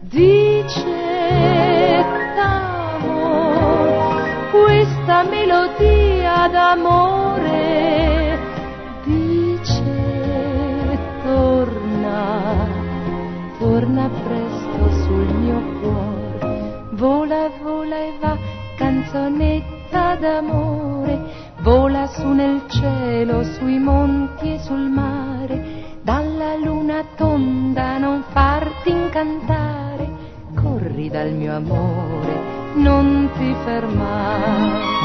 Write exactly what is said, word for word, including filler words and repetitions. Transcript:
Dice t'amo, questa melodia d'amore, dice torna, torna presto sul mio cuore, vola, vola e va, canzonetta d'amore, vola su nel cielo, sui monti e sul mare, dalla luna tonda non farti incantare, corri dal mio amore, non ti fermare.